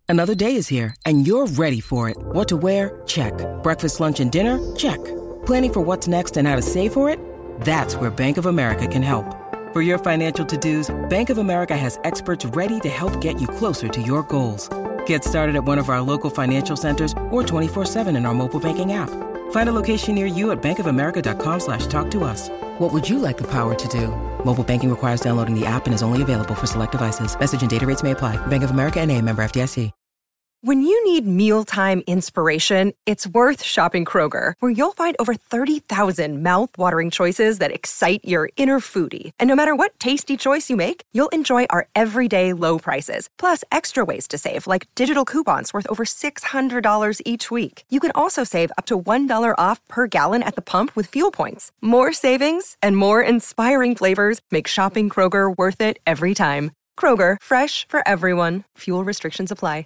Another day is here, and you're ready for it. What to wear? Check. Breakfast, lunch, and dinner? Check. Planning for what's next and how to save for it? That's where Bank of America can help. For your financial to-dos, Bank of America has experts ready to help get you closer to your goals. Get started at one of our local financial centers or 24/7 in our mobile banking app. Find a location near you at bankofamerica.com/talktous. What would you like the power to do? Mobile banking requires downloading the app and is only available for select devices. Message and data rates may apply. Bank of America N.A., member FDIC. When you need mealtime inspiration, it's worth shopping Kroger, where you'll find over 30,000 mouth-watering choices that excite your inner foodie. And no matter what tasty choice you make, you'll enjoy our everyday low prices, plus extra ways to save, like digital coupons worth over $600 each week. You can also save up to $1 off per gallon at the pump with fuel points. More savings and more inspiring flavors make shopping Kroger worth it every time. Kroger, fresh for everyone. Fuel restrictions apply.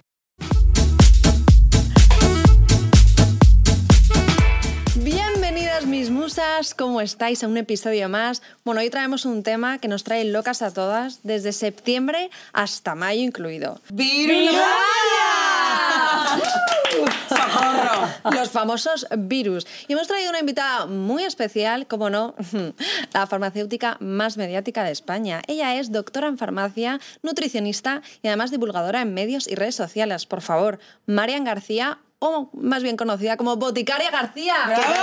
Bienvenidas mis musas, ¿cómo estáis? A un episodio más. Bueno, hoy traemos un tema que nos trae locas a todas, desde septiembre hasta mayo incluido. ¡Virus! ¡Socorro! Los famosos virus. Y hemos traído una invitada muy especial, como no, la farmacéutica más mediática de España. Ella es doctora en farmacia, nutricionista y además divulgadora en medios y redes sociales. Por favor, Marian García, o más bien conocida como Boticaria García.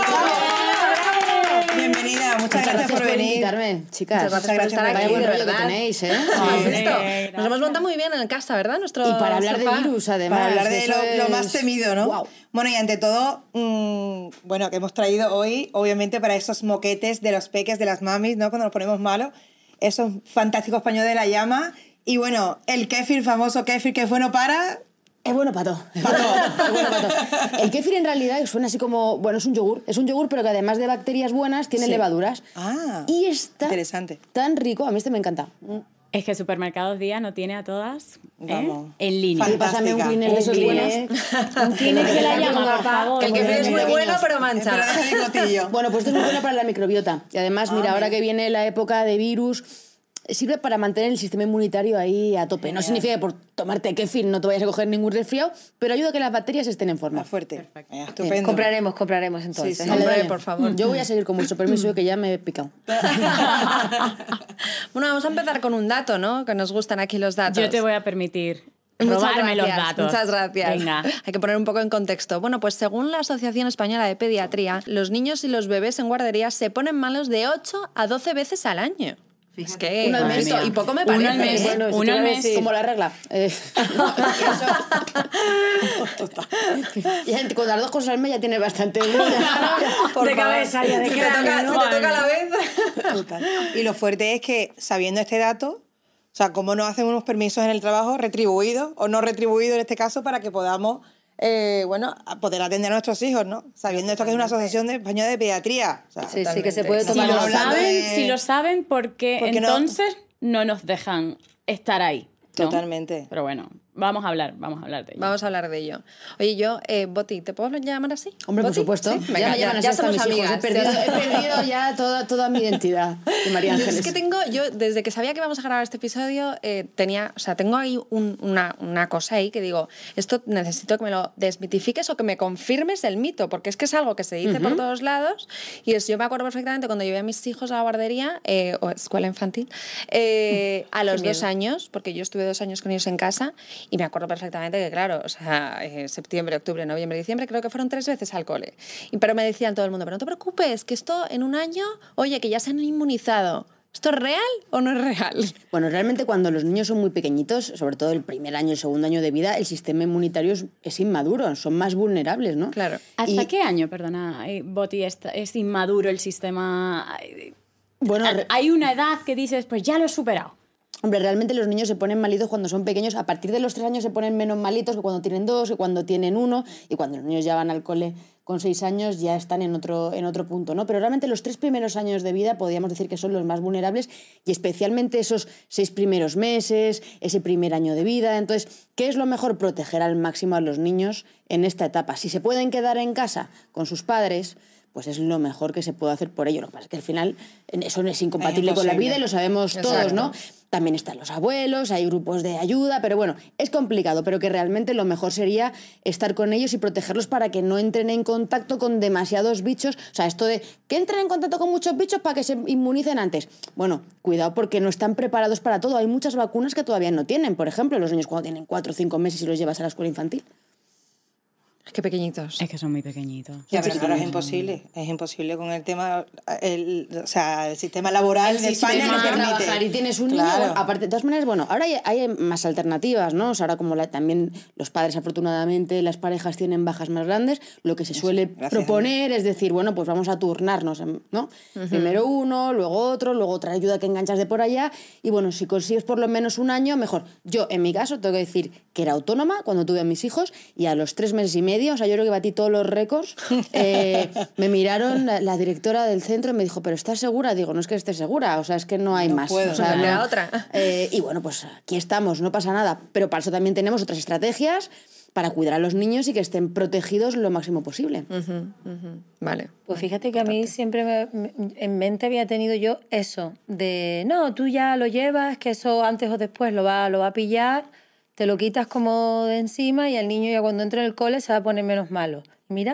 Bienvenida, muchas gracias por venir. Invitarme, chicas. Muchas gracias por estar aquí, Vaya buen de rollo verdad. que tenéis, ¿eh? Sí. Nos hemos montado muy bien en casa, ¿verdad? Nuestro Y para hablar sofá. de virus, además. Para hablar de eso lo es- más temido, ¿no? Wow. Bueno, y ante todo, bueno, que hemos traído hoy, obviamente, para esos moquetes de los peques, de las mamis, ¿no? Cuando nos ponemos malos, esos fantásticos paños de la llama. Y bueno, el kéfir, famoso kéfir, que es bueno para... Es bueno para todo. Es bueno para todo. El kéfir en realidad suena así como... Bueno, es un yogur, pero que además de bacterias buenas tiene Sí. levaduras. Ah, y está interesante. tan rico. A mí este me encanta. Es que Supermercados Día no tiene a todas Vamos. en línea. Y pásame un cleaner de esos buenos. Un cleaner que la llama, por favor. El que es muy bueno, pero mancha. Pero deja de cotillo. Bueno, pues esto es muy bueno para la microbiota. Y además, mira, ahora que viene la época de virus, sirve para mantener el sistema inmunitario ahí a tope. No significa que por tomarte kéfir no te vayas a coger ningún resfriado, pero ayuda a que las bacterias estén en forma. Más fuerte. Estupendo. Compraremos entonces. Sí, sí. Hombre, Dale. por favor. Yo voy a seguir con vuestro permiso que ya me he picado. Bueno, vamos a empezar con un dato, ¿no? Que nos gustan aquí los datos. Yo te voy a permitir Muchas robarme los gracias, datos. Muchas gracias. Venga. Hay que poner un poco en contexto. Bueno, pues según la Asociación Española de Pediatría, los niños y los bebés en guarderías se ponen malos de 8 a 12 veces al año. Es que Uno al mes. esto- y poco me Uno parece. al mes. ¿eh? Bueno, si Uno te al voy a mes. decir, como la regla. Ya, con las dos cosas al mes ya tienes bastante. Por De favor. cabeza ya, de Si te cráneo, toca, ¿no? si te toca a la vez. Total. Y lo fuerte es que, sabiendo este dato, o sea, cómo nos hacen unos permisos en el trabajo retribuidos o no retribuidos en este caso para que podamos, bueno, a poder atender a nuestros hijos, ¿no? Sabiendo esto que es una asociación española de pediatría. O sea, Sí, sí, totalmente. que se puede Si tomar lo Estamos hablando saben, de- si lo saben, ¿por qué ¿Por qué no? entonces no nos dejan estar ahí? ¿no? Totalmente. Pero bueno, vamos a hablar de ello. Vamos a hablar de ello. Oye, yo, Boti, ¿te puedo llamar así? Hombre, por ¿Boti? supuesto. Sí, Ya venga, me llaman así ya hasta somos mis hijos. amigas. He perdido ya toda mi identidad de María Yo Ángeles. es que yo desde que sabía que íbamos a grabar este episodio, tengo ahí una cosa ahí que digo, esto necesito que me lo desmitifiques o que me confirmes el mito, porque es que es algo que se dice por todos lados. Y yo me acuerdo perfectamente cuando llevé a mis hijos a la guardería, o escuela infantil, a los 2 años, porque yo estuve 2 años con ellos en casa, y me acuerdo perfectamente que, claro, o sea, septiembre, octubre, noviembre, diciembre, creo que fueron 3 veces al cole. Pero me decían todo el mundo, pero no te preocupes, que esto en un año, oye, que ya se han inmunizado. ¿Esto es real o no es real? Bueno, realmente cuando los niños son muy pequeñitos, sobre todo el primer año, el segundo año de vida, el sistema inmunitario es inmaduro, son más vulnerables, ¿no? Claro. ¿Hasta Y- qué año, perdona, Boti, es inmaduro el sistema? Bueno, Hay una edad que dices, pues ya lo he superado. Hombre, realmente los niños se ponen malitos cuando son pequeños. A partir de los 3 años se ponen menos malitos que cuando tienen 2, que cuando tienen 1. Y cuando los niños ya van al cole con 6 años ya están en otro punto, ¿no? Pero realmente los 3 primeros años de vida podríamos decir que son los más vulnerables, y especialmente esos 6 primeros meses, ese primer año de vida. Entonces, ¿qué es lo mejor? Proteger al máximo a los niños en esta etapa. Si se pueden quedar en casa con sus padres, pues es lo mejor que se puede hacer por ello. Lo que pasa es que al final eso no es incompatible Es con la imposible. vida y lo sabemos todos, ¿no? También están los abuelos, hay grupos de ayuda, pero bueno, es complicado, pero que realmente lo mejor sería estar con ellos y protegerlos para que no entren en contacto con demasiados bichos. O sea, esto de que entren en contacto con muchos bichos para que se inmunicen antes. Bueno, cuidado porque no están preparados para todo. Hay muchas vacunas que todavía no tienen. Por ejemplo, los niños cuando tienen 4 o 5 meses y los llevas a la escuela infantil. Es que pequeñitos. Es que son muy pequeñitos. Ya, pero claro, es imposible con el tema, o sea, el sistema laboral de España no Tienes que permite. trabajar y tienes un niño, Claro. bueno, aparte, de todas maneras, bueno, ahora hay más alternativas, ¿no? O sea, ahora como también los padres, afortunadamente, las parejas tienen bajas más grandes, lo que se suele gracias proponer es decir, bueno, pues vamos a turnarnos, ¿no? Primero uno, luego otro, luego otra ayuda que enganchas de por allá, y bueno, si consigues por lo menos un año, mejor. Yo, en mi caso, tengo que decir que era autónoma cuando tuve a mis hijos, y a los 3 meses y medio, o sea, yo creo que batí todos los récords, me miraron la directora del centro y me dijo, ¿pero estás segura? Digo, no es que esté segura, o sea, es que no hay más. puedo, O sea, no queda otra. Y bueno, pues aquí estamos, no pasa nada. Pero para eso también tenemos otras estrategias para cuidar a los niños y que estén protegidos lo máximo posible. Vale. Pues fíjate que a mí siempre en mente había tenido yo eso, de no, tú ya lo llevas, que eso antes o después lo va a pillar, te lo quitas como de encima y al niño ya cuando entre en el cole se va a poner menos malo. Y mira,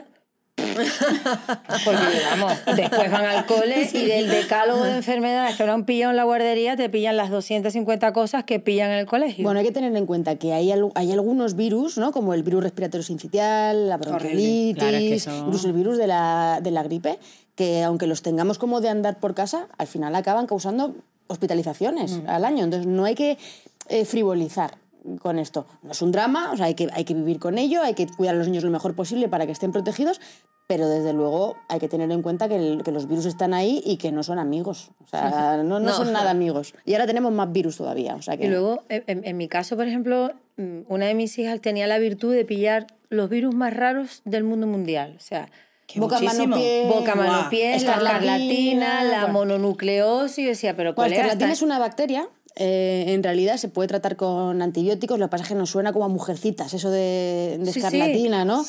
porque vamos, después van al cole y del decálogo de enfermedades que no han pillado en la guardería te pillan las 250 cosas que pillan en el colegio. Bueno, hay que tener en cuenta que hay algunos virus, ¿no? Como el virus respiratorio sincitial, la bronquiolitis, Claro, es que eso- incluso el virus de la gripe, que aunque los tengamos como de andar por casa, al final acaban causando hospitalizaciones al año. Entonces no hay que frivolizar con esto. No es un drama, o sea, hay que vivir con ello, hay que cuidar a los niños lo mejor posible para que estén protegidos, pero desde luego hay que tener en cuenta que los virus están ahí y que no son amigos. O sea, no son nada amigos. Y ahora tenemos más virus todavía. O sea que... Y luego, en mi caso, por ejemplo, una de mis hijas tenía la virtud de pillar los virus más raros del mundo mundial. O sea, boca, muchísimo. mano, pie... boca, mano, pies, la escarlatina, la bueno. mononucleosis. Yo decía, pero Bueno, ¿cuál la era? escarlatina es una bacteria. En realidad se puede tratar con antibióticos, lo que pasa es que nos suena como a mujercitas, eso de Sí, escarlatina, ¿no?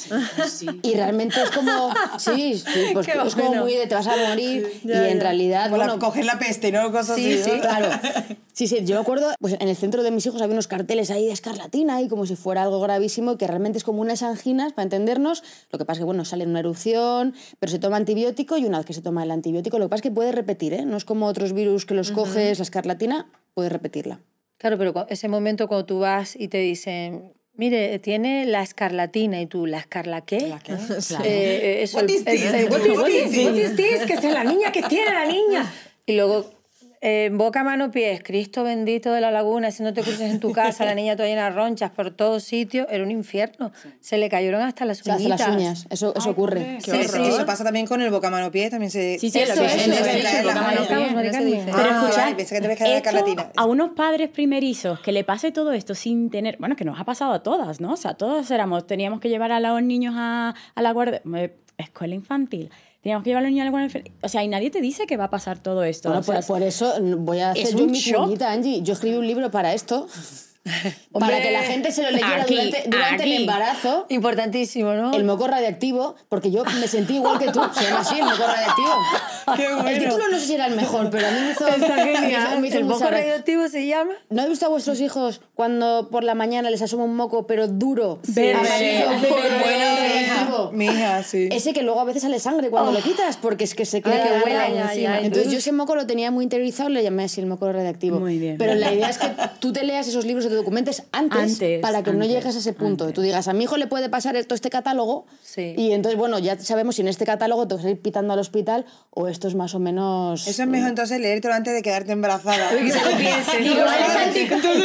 Y realmente es como, sí, pues Qué es como bueno. muy de te vas a morir y en realidad, Como bueno, coger la peste, ¿no? Cosas sí, así, ¿no? claro. Sí, yo me acuerdo, pues en el centro de mis hijos había unos carteles ahí de escarlatina y como si fuera algo gravísimo, que realmente es como unas anginas, para entendernos. Lo que pasa es que, bueno, sale una erupción, pero se toma antibiótico y una vez que se toma el antibiótico, lo que pasa es que puede repetir, ¿eh? No es como otros virus que los coges, la escarlatina, puedes repetirla. Claro, pero ese momento cuando tú vas y te dicen, mire, tiene la escarlatina y tú, ¿la escarla qué? ¿La qué? Eso, What is this? what is this? Que es la niña, que tiene la niña. Y luego, boca, mano, pies, Cristo bendito de la laguna, si no te cruces en tu casa, la niña toda llena de ronchas por todos sitios, era un infierno. Se le cayeron hasta las O sea, uñitas. hasta las uñas, eso ocurre. Sí, Eso, sí. eso pasa también con el boca mano pie, también se... Sí, sí, Eso, lo que eso, es, eso, lo que eso, es, boca, boca, mano, mano, pies, pie. Mari Carmen. Pero Ah, escuchad, vale, pensé que te ves que era la esto escarlatina. a unos padres primerizos que le pase todo esto sin tener... Bueno, que nos ha pasado a todas, ¿no? O sea, todos teníamos que llevar a los niños a la guardia... escuela infantil. Teníamos que llevar a los niños a la guardia infantil. O sea, y nadie te dice que va a pasar todo esto. Bueno, o sea, por eso voy a hacer es yo un mi shock. cuñita, Angie. Yo escribí un libro para esto, para que la gente se lo leyera Aquí, durante el aquí. embarazo. Importantísimo, ¿no? El moco radiactivo, porque yo me sentí igual que tú. Se llama así, el moco radiactivo. Qué bueno. El título no sé si era el mejor, pero a mí me hizo, Está genial. me hizo ¿El mucha moco gracia. radioactivo se llama? ¿No has visto a vuestros hijos cuando por la mañana les asoma un moco, pero duro? Verde. Amarillo, Verde. bueno, hija, radioactivo? mi hija, sí. Ese que luego a veces sale sangre cuando lo quitas, porque es que se queda Ay, que ay, huele ay, encima. ay, ay. Entonces yo ese moco lo tenía muy interiorizado y le llamé así el moco radiactivo. Muy bien. Pero la idea es que tú te leas esos libros o te documentes antes para que no Antes, llegues a ese punto. Tú digas, a mi hijo le puede pasar todo este catálogo Sí. y entonces, bueno, ya sabemos si en este catálogo tengo que ir pitando al hospital o esto es más o menos... Eso es mejor entonces leértelo antes de quedarte embarazada. Que se lo piense. Igual es anti- Entonces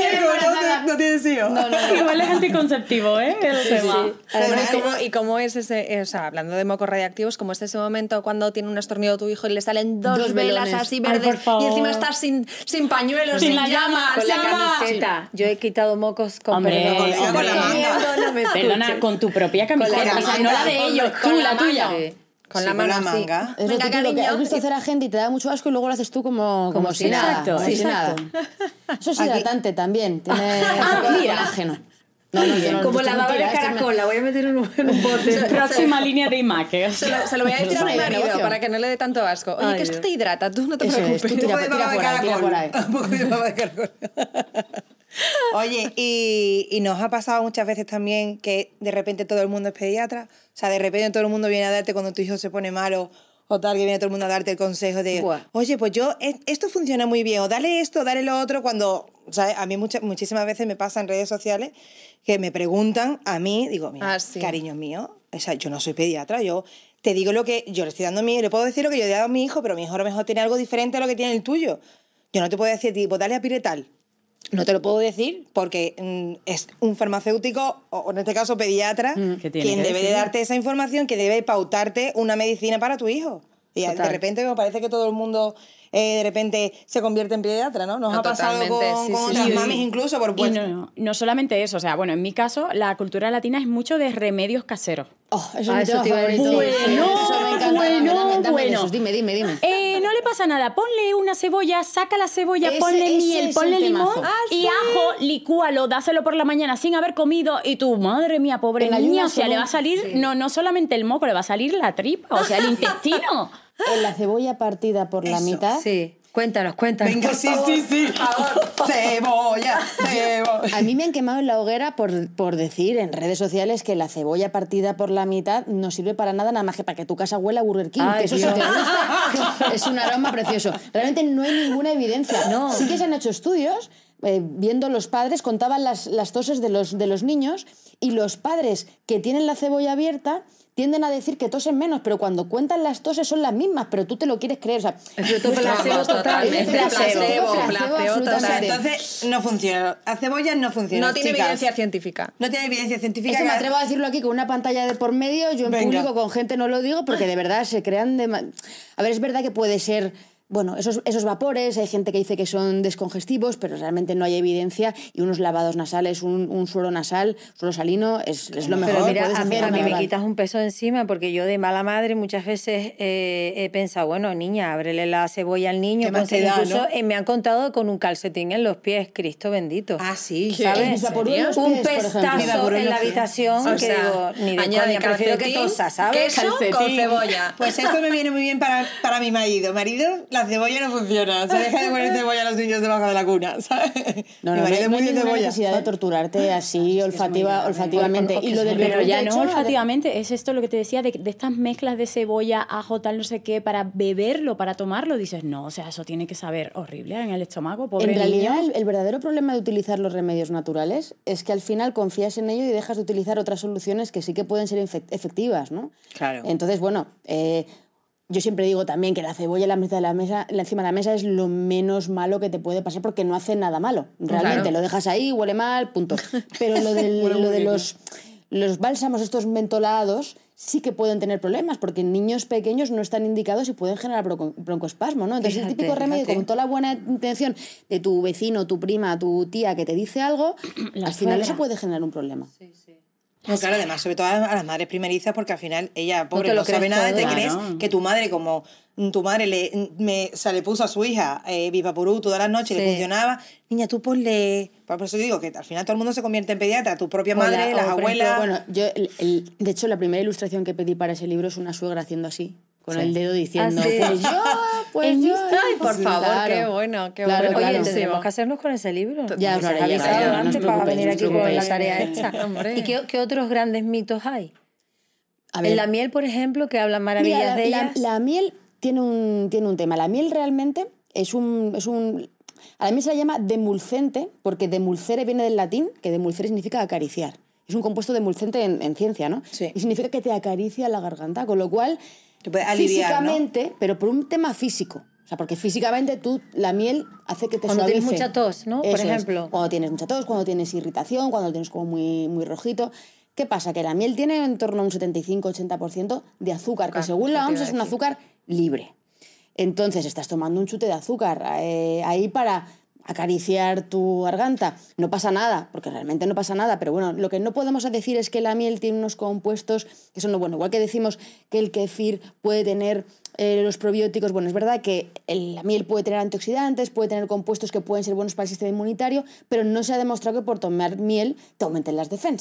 no tienes hijos. igual es anticonceptivo, ¿eh? El tema. Además, ¿y cómo es ese, o sea, hablando de mocos radiactivos, cómo es ese momento cuando tiene un estornudo tu hijo y le salen dos velas velones. así Ay, verdes por favor. y encima estás sin pañuelos, Sin sin la llamas, Con la llamas. camiseta. Yo he quitado mocos con Hombre, perdón. hombre. Con la manga. No me Perdona, escuches. con tu propia camiseta, la o sea, camiseta. no la de ellos, tú, la tuya. Con Sí, la con mano la así. manga. Es lo Venga, típico que cariño. has visto hacer a gente y te da mucho asco y luego lo haces tú como si nada. Exacto, como si exacto. nada. Eso es hidratante también. Tiene mira. colágeno. No, Como lavadora de esto es mentira, alcohol, la voy a meter en un bote. Próxima línea de imagen. Se lo voy a decir a mi marido para que no le dé tanto asco. Oye, que esto te hidrata, tú no te preocupes. Tú tira por ahí. Un poco de baba de caracol. Oye, y nos ha pasado muchas veces también que de repente todo el mundo es pediatra. O sea, de repente todo el mundo viene a darte cuando tu hijo se pone malo o tal, que viene todo el mundo a darte el consejo de, oye, pues esto funciona muy bien, o dale esto, dale lo otro, cuando, o sea, a mí muchísimas veces me pasa en redes sociales que me preguntan a mí, digo, mira, sí. cariño mío, o sea, yo no soy pediatra, yo te digo lo que yo le estoy dando a le puedo decir lo que yo le he dado a mi hijo, pero mi hijo a lo mejor tiene algo diferente a lo que tiene el tuyo. Yo no te puedo decir, tipo, dale a piretal. No te lo puedo decir porque es un farmacéutico, o en este caso pediatra, quien debe de darte esa información, que debe pautarte una medicina para tu hijo. Y de repente me parece que todo el mundo de repente se convierte en pediatra, ¿no? Nos ha pasado con otras mamis incluso, por supuesto. Y no solamente eso, o sea, bueno, en mi caso, la cultura latina es mucho de remedios caseros. Eso te iba a decir. Bueno. Dime. No le pasa nada, ponle una cebolla, saca la cebolla, ponle miel, ponle limón y ajo, licúalo, dáselo por la mañana sin haber comido y tú, madre mía, pobre niña, o sea, le va a salir no solamente el moco, le va a salir la tripa, o sea, el intestino. La cebolla partida por la mitad. Sí. Cuéntanos. Venga, sí. Cebolla. A mí me han quemado en la hoguera por decir en redes sociales que la cebolla partida por la mitad no sirve para nada más que para que tu casa huela a Burger King. Ay, que eso sí te gusta. Es un aroma precioso. Realmente no hay ninguna evidencia. No. Sí que se han hecho estudios viendo los padres, contaban las toses de los niños y los padres que tienen la cebolla abierta tienden a decir que tosen menos, pero cuando cuentan las toses son las mismas, pero tú te lo quieres creer. O sea, es placebo total. Placebo total. Entonces, no funciona. La cebolla no funciona. No tiene evidencia científica. No tiene evidencia científica. Esto me atrevo a decirlo aquí con una pantalla de por medio. Yo en público con gente no lo digo porque de verdad se crean... A ver, es verdad que puede ser... Bueno, esos vapores, hay gente que dice que son descongestivos, pero realmente no hay evidencia y unos lavados nasales, un suero nasal, suero salino, es lo mejor. Pero mira, a mí me quitas un peso de encima porque yo de mala madre muchas veces he pensado, bueno, niña, ábrele la cebolla al niño. Incluso me han contado con un calcetín en los pies, Cristo bendito. Ah, sí. ¿Sabes? Un pestazo en la habitación o sea, digo, ni de coña, prefiero que tosa, ¿sabes? Queso con cebolla. Pues esto me viene muy bien para mi marido. La cebolla no funciona. Se deja de poner cebolla a los niños debajo de la cuna, ¿sabes? No hay ninguna necesidad de torturarte así olfativamente. Y lo del pero ya no olfativamente, es esto lo que te decía de estas mezclas de cebolla, ajo, tal, no sé qué, para beberlo, para tomarlo. Dices, no, o sea, eso tiene que saber horrible en el estómago, pobre niño. En realidad, el verdadero problema de utilizar los remedios naturales es que al final confías en ello y dejas de utilizar otras soluciones que sí que pueden ser efectivas, ¿no? Claro. Entonces, bueno... Yo siempre digo también que la cebolla encima de la mesa es lo menos malo que te puede pasar porque no hace nada malo. Realmente lo dejas ahí, huele mal, punto. Pero lo de los bálsamos, estos mentolados, sí que pueden tener problemas porque en niños pequeños no están indicados y pueden generar broncoespasmo, ¿no? Entonces, el típico remedio, con toda la buena intención de tu vecino, tu prima, tu tía que te dice algo, al final eso puede generar un problema. Sí, sí. No, claro, además, sobre todo a las madres primerizas, porque al final ella, pobre, no sabe nada, te crees que tu madre, como tu madre le puso a su hija Vivapurú todas las noches y le funcionaba, niña, tú ponle... Por eso digo que al final todo el mundo se convierte en pediatra, tu propia madre, las abuelas... Bueno, yo, de hecho, la primera ilustración que pedí para ese libro es una suegra haciendo así, con el dedo diciendo, pues yo... Ay, por favor, claro. Qué bueno. Oye, tendremos que hacernos con ese libro. Ya os lo haré avisado antes para venir aquí con la tarea hecha. Hombre. ¿Y qué otros grandes mitos hay? A ver, en la miel, por ejemplo, que hablan maravillas de ella. La miel tiene un tema. La miel realmente es un... A la miel se la llama demulcente, porque demulcere viene del latín, que demulcere significa acariciar. Es un compuesto demulcente en ciencia, ¿no? Sí. Y significa que te acaricia la garganta, con lo cual... Te puede aliviar, físicamente, ¿no? Pero por un tema físico. O sea, porque físicamente la miel hace que te cuando suavice. Cuando tienes mucha tos, ¿no? Eso por ejemplo. Es. Cuando tienes mucha tos, cuando tienes irritación, cuando lo tienes como muy rojito. ¿Qué pasa? Que la miel tiene en torno a un 75-80% de azúcar, que según la OMS es un azúcar libre. Entonces, estás tomando un chute de azúcar ahí para acariciar tu garganta. No pasa nada, porque realmente no pasa nada, pero bueno, lo que no podemos decir es que la miel tiene unos compuestos que son, bueno, igual que decimos que el kéfir puede tener los probióticos, bueno, es verdad que la miel puede tener antioxidantes, puede tener compuestos que pueden ser buenos para el sistema inmunitario, pero no se ha demostrado que por tomar miel te aumenten las defensas.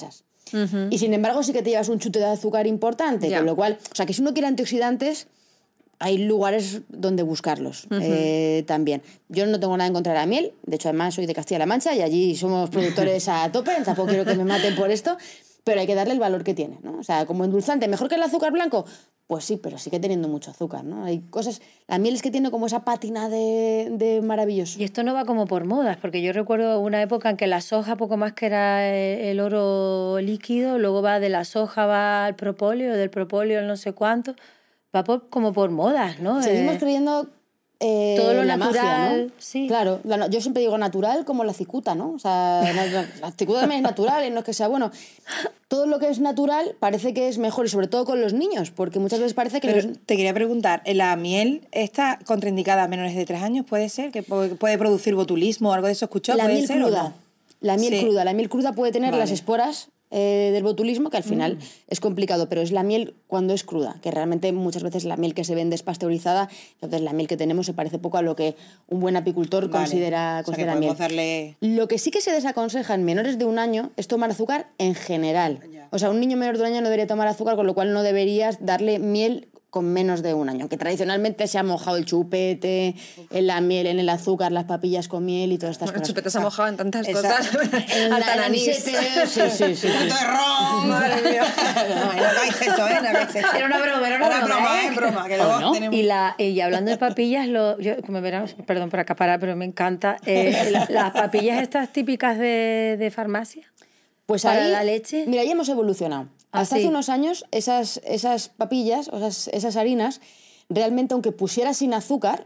Y sin embargo sí que te llevas un chute de azúcar importante, Ya. con lo cual, o sea, que si uno quiere antioxidantes, hay lugares donde buscarlos también. Yo no tengo nada en contra de la miel, de hecho además soy de Castilla-La Mancha y allí somos productores a tope, tampoco quiero que me maten por esto, pero hay que darle el valor que tiene, ¿no? O sea, como endulzante, ¿mejor que el azúcar blanco? Pues sí, pero sigue teniendo mucho azúcar, ¿no? Hay cosas... La miel es que tiene como esa pátina de maravilloso. Y esto no va como por modas, porque yo recuerdo una época en que la soja poco más que era el oro líquido, luego va de la soja va al propóleo, del propóleo al no sé cuánto, va como por modas, ¿no? Seguimos creyendo todo lo la natural, magia, ¿no? sí. Claro, yo siempre digo natural como la cicuta, ¿no? O sea, la cicuta también es natural y no es que sea bueno. Todo lo que es natural parece que es mejor y sobre todo con los niños, porque muchas veces parece que Pero te quería preguntar, ¿la miel está contraindicada a menores de 3 años? ¿Puede ser? ¿Que puede producir botulismo o algo de eso? ¿Escuchó? la ¿Puede miel ser o cruda. no? La miel Sí. cruda. La miel cruda puede tener Vale. las esporas del botulismo, que al final es complicado, pero es la miel cuando es cruda, que realmente muchas veces la miel que se vende es pasteurizada, entonces la miel que tenemos se parece poco a lo que un buen apicultor Vale. considera O sea, que miel. podemos darle... Lo que sí que se desaconseja en menores de 1 año es tomar azúcar en general. Ya. O sea, un niño menor de 1 año no debería tomar azúcar, con lo cual no deberías darle miel con menos de 1 año. Aunque tradicionalmente se ha mojado el chupete, en la miel, en el azúcar, las papillas con miel y todas estas Bueno, el cosas. chupete se ha mojado en tantas Exacto. cosas. En Hasta el en anís. anisete, sí. ¡Tanto de ron! ¡Madre mía! No hagáis eso, no hagáis eso. Era una broma, Es broma, que luego no? tenemos... Y hablando de papillas, yo, como verán, perdón por acaparar, pero me encanta, las papillas estas típicas de farmacia. Pues ¿Para ahí, la leche? Mira, ahí hemos evolucionado. Ah, Hasta sí. hace unos años, esas papillas, o esas harinas, realmente, aunque pusiera sin azúcar,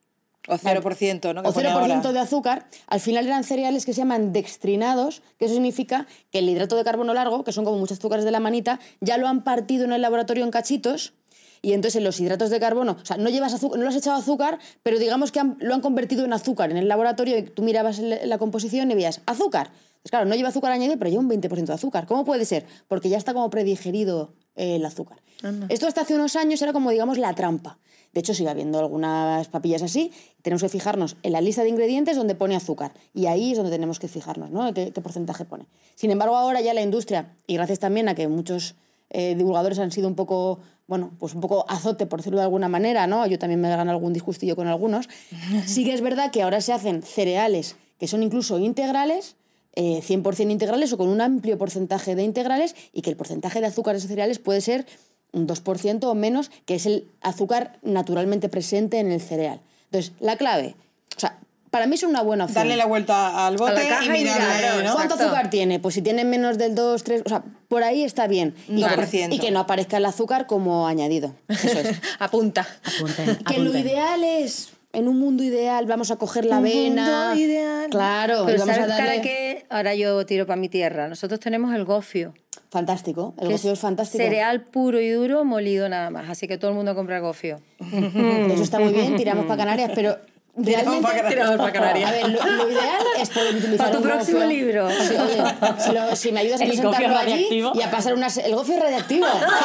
O 0%, ¿no? Que o pone 0% ahora. de azúcar, al final eran cereales que se llaman dextrinados, que eso significa que el hidrato de carbono largo, que son como muchos azúcares de la manita, ya lo han partido en el laboratorio en cachitos, y entonces en los hidratos de carbono, o sea, no llevas azúcar, no le has echado azúcar, pero digamos que lo han convertido en azúcar en el laboratorio, y tú mirabas la composición y veías azúcar. Pues claro, no lleva azúcar añadido, pero lleva un 20% de azúcar. ¿Cómo puede ser? Porque ya está como predigerido el azúcar. Esto hasta hace unos años era como, digamos, la trampa. De hecho, sigue habiendo algunas papillas así. Tenemos que fijarnos en la lista de ingredientes donde pone azúcar. Y ahí es donde tenemos que fijarnos, ¿no? ¿Qué porcentaje pone? Sin embargo, ahora ya la industria, y gracias también a que muchos divulgadores han sido un poco, bueno, pues un poco azote, por decirlo de alguna manera, ¿no? Yo también me he ganado algún disgustillo con algunos. Sí que es verdad que ahora se hacen cereales que son incluso integrales, 100% integrales o con un amplio porcentaje de integrales, y que el porcentaje de azúcar de esos cereales puede ser un 2% o menos, que es el azúcar naturalmente presente en el cereal. Entonces, la clave, o sea, para mí es una buena opción. Darle la vuelta al bote caja y y mirarle, mirar, ¿no? ¿Cuánto Exacto. azúcar tiene? Pues si tiene menos del 2, 3, o sea, por ahí está bien. Y, 2%. y que no aparezca el azúcar como añadido. Eso es. Apunta. Que lo ideal es, en un mundo ideal, vamos a coger la avena. mundo ideal. Claro, y Pero vamos a ¿sabes darle... para qué? Ahora yo tiro para mi tierra. Nosotros tenemos el gofio. Fantástico, el que gofio es fantástico. Cereal puro y duro molido nada más. Así que todo el mundo compra gofio. Eso está muy bien, tiramos para Canarias, pero realmente... Tiramos pa' Canarias. A ver, lo ideal es poder utilizar Para tu un próximo gofio. libro. Sí, oye, si me ayudas a El gofio presentarlo allí radiactivo. y a pasar el gofio radiactivo.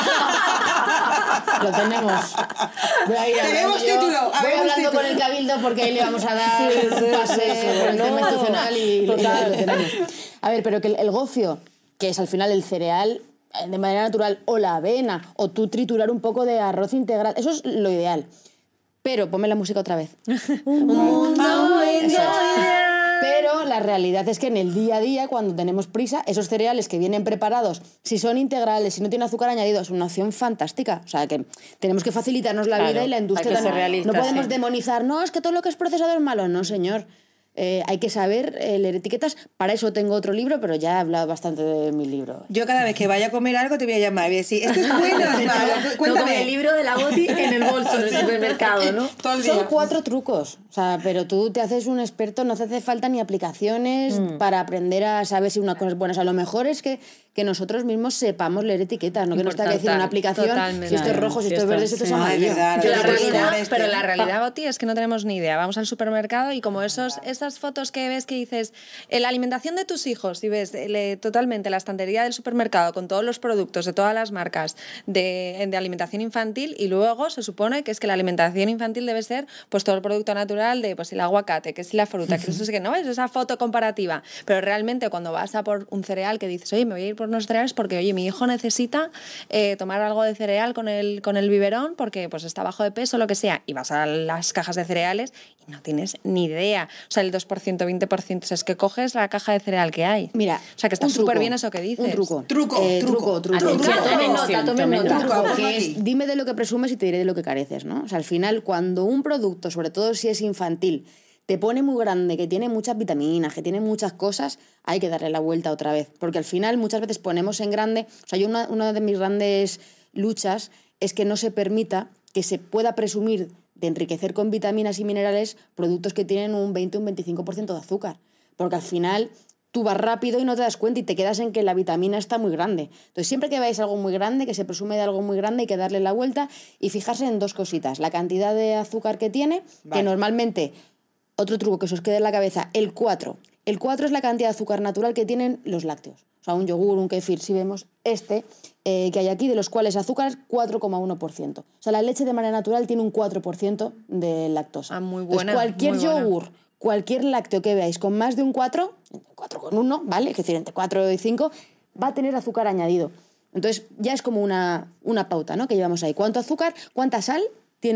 Lo tenemos. Voy a ir Tenemos hablando yo- título, Voy habemos hablando título. con el Cabildo porque ahí le vamos a dar un pase por el tema institucional y lo tenemos. A ver, pero que el gofio, que es al final el cereal de manera natural, o la avena, o tú triturar un poco de arroz integral, eso es lo ideal. Pero, ponme la música otra vez. Eso es. Pero la realidad es que en el día a día, cuando tenemos prisa, esos cereales que vienen preparados, si son integrales, si no tienen azúcar añadido, es una opción fantástica. O sea, que tenemos que facilitarnos la Claro, vida y la industria hay que ser también. realistas, No podemos sí. demonizar, no, es que todo lo que es procesado es malo. No, señor. Hay que saber leer etiquetas. Para eso tengo otro libro, pero ya he hablado bastante de mi libro. Yo cada vez que vaya a comer algo te voy a llamar y voy a decir, esto es bueno, es malo, No cuéntame. como el libro de la Boti en el bolso del supermercado, ¿no? Todo el Son día. 4 trucos, o sea, pero tú te haces un experto, no te hace falta ni aplicaciones para aprender a saber si una cosa es buena. O sea, lo mejor es que nosotros mismos sepamos leer etiquetas, no que nos tenga que decir en una aplicación Totalmente. si esto es rojo, si esto es verde, si esto es sí. amarillo. Ay, verdad, Pero la Yo realidad, creo que pero la realidad, Boti, es que no tenemos ni idea. Vamos al supermercado y como esas fotos que ves que dices, la alimentación de tus hijos, y ves totalmente la estantería del supermercado con todos los productos de todas las marcas de alimentación infantil, y luego se supone que es que la alimentación infantil debe ser pues todo el producto natural de pues el aguacate, que es la fruta, que eso sí que no es esa foto comparativa. Pero realmente cuando vas a por un cereal que dices, oye, me voy a ir por unos cereales porque, oye, mi hijo necesita tomar algo de cereal con el biberón porque pues está bajo de peso, lo que sea, y vas a las cajas de cereales y no tienes ni idea. O sea, el 2%, 20%, es que coges la caja de cereal que hay. Mira, o sea, que está súper bien eso que dices. Un truco. Truco. Tomen nota. Que es, dime de lo que presumes y te diré de lo que careces, ¿no? O sea, al final, cuando un producto, sobre todo si es infantil, te pone muy grande, que tiene muchas vitaminas, que tiene muchas cosas, hay que darle la vuelta otra vez. Porque al final muchas veces ponemos en grande... O sea, yo una de mis grandes luchas es que no se permita que se pueda presumir de enriquecer con vitaminas y minerales productos que tienen un 20 o un 25% de azúcar. Porque al final tú vas rápido y no te das cuenta y te quedas en que la vitamina está muy grande. Entonces, siempre que veáis algo muy grande, que se presume de algo muy grande, hay que darle la vuelta y fijarse en dos cositas. La cantidad de azúcar que tiene, que normalmente... Otro truco que se os quede en la cabeza, el 4. El 4 es la cantidad de azúcar natural que tienen los lácteos. O sea, un yogur, un kefir, si vemos que hay aquí, de los cuales azúcar es 4,1%. O sea, la leche de manera natural tiene un 4% de lactosa. Ah, muy buena. Entonces, cualquier muy buena. yogur, cualquier lácteo que veáis con más de un 4, 4,1, ¿vale? Es decir, entre 4 y 5, va a tener azúcar añadido. Entonces, ya es como una pauta, ¿no? Que llevamos ahí. ¿Cuánto azúcar? ¿Cuánta sal tiene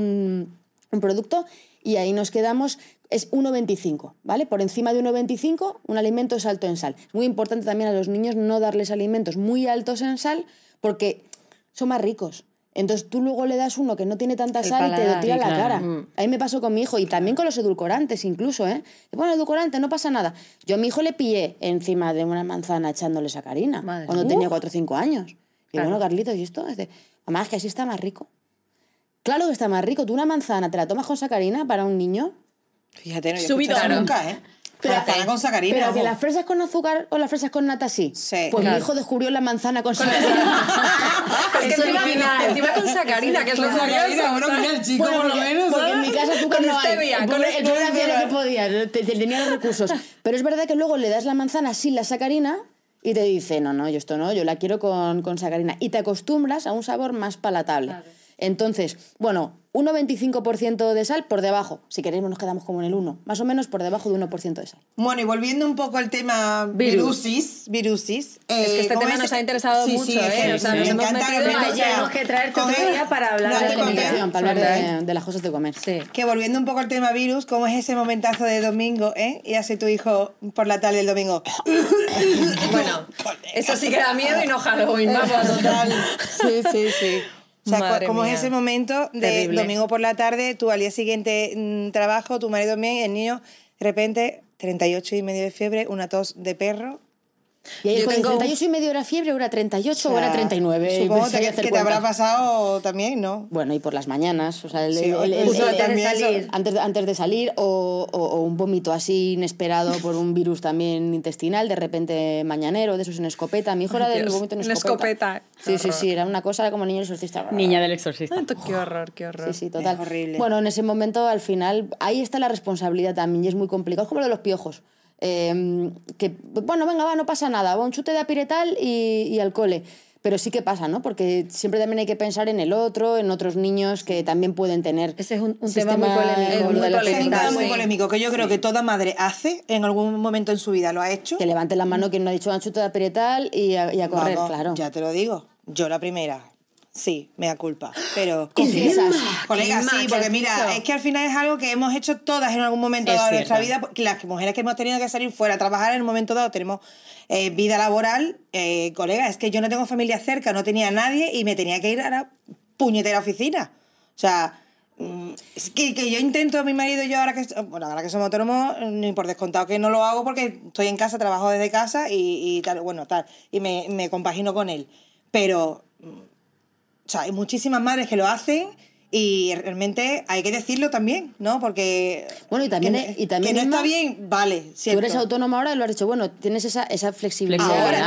un producto? Y ahí nos quedamos, es 1,25, ¿vale? Por encima de 1,25, un alimento es alto en sal. Es muy importante también a los niños no darles alimentos muy altos en sal porque son más ricos. Entonces tú luego le das uno que no tiene tanta sal y te lo tira a la cara. A mí me pasó con mi hijo y también con los edulcorantes incluso, ¿eh? Bueno, edulcorante, no pasa nada. Yo a mi hijo le pillé encima de una manzana echándole sacarina cuando tenía 4 o 5 años. Y bueno, Carlitos, ¿y esto? Dice, mamá, es que así está más rico. Claro que está más rico. Tú una manzana te la tomas con sacarina para un niño. Fíjate, no he Subido. escuchado nunca, ¿eh? Manzana con sacarina. Pero que ojo. las fresas con azúcar o las fresas con nata sí. Sí, pues claro. mi hijo descubrió la manzana con sacarina. Es que encima con sacarina, que es lo curioso. Bueno, mira, el chico por lo menos. Porque en mi casa azúcar Con no hay. stevia, El con pobre stevia. hacía lo que podía, tenía los recursos. Pero es verdad que luego le das la manzana sin la sacarina y te dice, no, yo esto no, yo la quiero con sacarina. Y te acostumbras a un sabor más palatable. Claro. Entonces, bueno, 1,25% de sal por debajo. Si queréis nos quedamos como en el 1. Más o menos por debajo de 1% de sal. Bueno, y volviendo un poco al tema virusis. Es que este tema nos ha interesado mucho, ¿eh? O sea, nos hemos metido... Tenemos que traerte otro día para hablar de alimentación, para hablar de las cosas de comer. Sí. Que volviendo un poco al tema virus, ¿cómo es ese momentazo de domingo, y hace tu hijo por la tarde el domingo? Bueno, eso sí que da miedo y no Halloween, vamos. Total. Sí. O sea, Madre ¿cómo mía. es ese momento de Terrible. domingo por la tarde, tú al día siguiente trabajo, tu marido bien, el niño, de repente 38,5 de fiebre, una tos de perro? Y ahí Yo con tengo- 38 y medio era fiebre, ahora 38 o era 39. Supongo Empecé a que hacer te habrá cuentas. pasado también, ¿no? Bueno, y por las mañanas, o sea, Sí, justo también eso. antes de salir, o un vómito así inesperado por un virus también intestinal, de repente mañanero, de esos en escopeta. Mi hijo era del Dios, vómito en en escopeta. escopeta. Sí, era una cosa como el niño exorcista. Niña del exorcista. Qué horror, qué horror. Sí, total. Es horrible. Bueno, en ese momento, al final, ahí está la responsabilidad también y es muy complicado. Es como lo de los piojos. Que, bueno, venga, va, no pasa nada. Va un chute de apiretal y al cole. Pero sí que pasa, ¿no? Porque siempre también hay que pensar en el otro, en otros niños que también pueden tener... Ese es un tema sistema muy polémico. Es muy de la polémico. Es un tema muy Sí. polémico que yo creo que toda madre hace en algún momento en su vida, lo ha hecho. Que levante la mano quien no ha dicho un chute de apiretal y a correr, Vamos, claro. Ya te lo digo, yo la primera. Sí, me da culpa, pero... Confiesas. Colega, sí, porque mira, es que al final es algo que hemos hecho todas en algún momento Es dado de nuestra cierto. vida, porque las mujeres que hemos tenido que salir fuera a trabajar en un momento dado, tenemos vida laboral, colega, es que yo no tengo familia cerca, no tenía a nadie y me tenía que ir a la puñetera oficina. O sea, es que yo intento, mi marido y yo, ahora que somos autónomos, ni por descontado que no lo hago porque estoy en casa, trabajo desde casa y tal, y me compagino con él. Pero... O sea, hay muchísimas madres que lo hacen y realmente hay que decirlo también, ¿no? Porque Bueno, y también que no Inma, está bien, vale, Tú cierto. eres autónoma ahora y lo has dicho, bueno, tienes esa flexibilidad.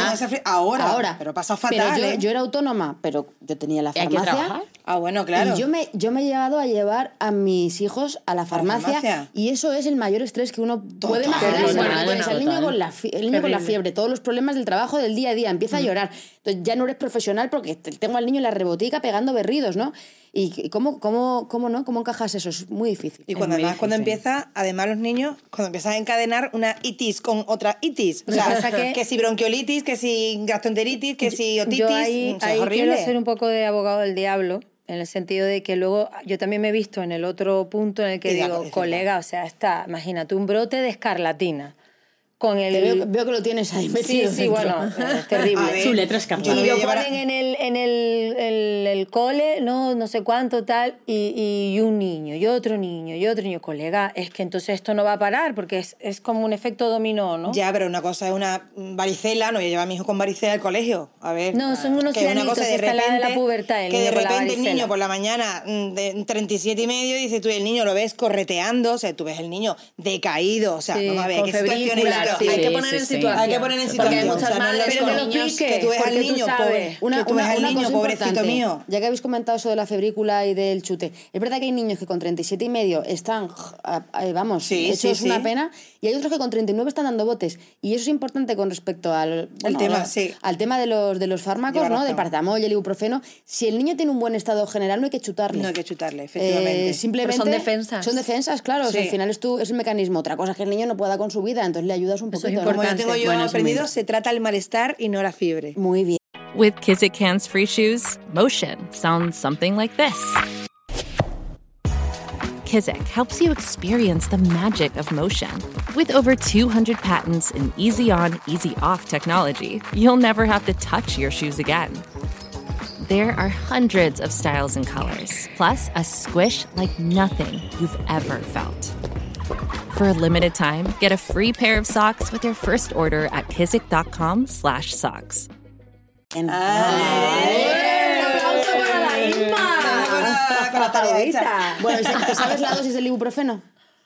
Ahora, pero pasa fatal, Pero ¿eh? yo era autónoma, pero yo tenía la ¿Y hay que farmacia. trabajar? Ah, bueno, claro. Y yo me he llegado a llevar a mis hijos a la farmacia, farmacia. y eso es el mayor estrés que uno puede Total. imaginarse. Total, Porque tienes al niño total. con la fiebre, todos los problemas del trabajo del día a día, empieza a llorar. Entonces ya no eres profesional porque tengo al niño en la rebotica pegando berridos, ¿no? ¿Y cómo ¿Cómo encajas eso? Es muy difícil. Y cuando muy además cuando difícil. empieza, además los niños, cuando empiezan a encadenar una itis con otra itis. O sea, pasa que si bronquiolitis, que si gastroenteritis, que si otitis. Yo ahí, o sea, es ahí horrible. quiero ser un poco de abogado del diablo, en el sentido de que luego yo también me he visto en el otro punto en el que Y digo, es colega, o sea, imagínate, un brote de escarlatina. Con el... Veo que lo tienes ahí Sí, metido sí, dentro. bueno, es terrible. A ver, Su letra yo escarlata. lo Y voy a lo llevar a- ponen en el cole, no sé cuánto, tal, y un niño, y otro niño, y otro niño. Colega, es que entonces esto no va a parar, porque es como un efecto dominó, ¿no? Ya, pero una cosa es una varicela, no voy a llevar a mi hijo con varicela al colegio. A ver. No, son unos que es una cianitos, cosa de está la de la repente, pubertad, el que de niño con la repente el varicela. niño por la mañana de 37,5 dice tú, el niño lo ves correteando, o sea, tú ves el niño decaído, o sea, Sí, vamos a ver, con qué situación es febrícula, esa? sí. Hay que Sí, poner sí, en sí. situación. Hay que poner en Porque hay situación. muchas O sea, no madres le- pero con que lo niños. explique, que tú ves al porque tú niño, sabes. pobre, que tú ves al niño, cosa pobrecito importante, mío. Ya que habéis comentado eso de la febrícula y del chute, es verdad que hay niños que con 37,5 están, vamos, Sí, hechos sí, una sí. pena, y hay otros que con 39 están dando botes. Y eso es importante con respecto al tema, sí. al tema de los fármacos, Lleva ¿no? razón. Del paracetamol y el ibuprofeno. Si el niño tiene un buen estado general, no hay que chutarle. No hay que chutarle, efectivamente. Simplemente Pero son defensas. Son defensas, claro. O sea, Sí. al final es el mecanismo. Otra cosa es que el niño no pueda con su vida, entonces le ayudas un Eso es poquito. ¿no? Como yo tengo yo Bueno, eso es muy aprendido, bien. se trata el malestar y no la fiebre. Muy bien. With Kizik hands-free shoes, motion sounds something like this. Kizik helps you experience the magic of motion. With over 200 patents and easy-on, easy-off technology, you'll never have to touch your shoes again. There are hundreds of styles and colors, plus a squish like nothing you've ever felt. For a limited time, get a free pair of socks with your first order at kizik.com/socks. ¡Un aplauso para la Inma! Con la tarea hecha. Bueno, ¿te sabes la dosis del ibuprofeno?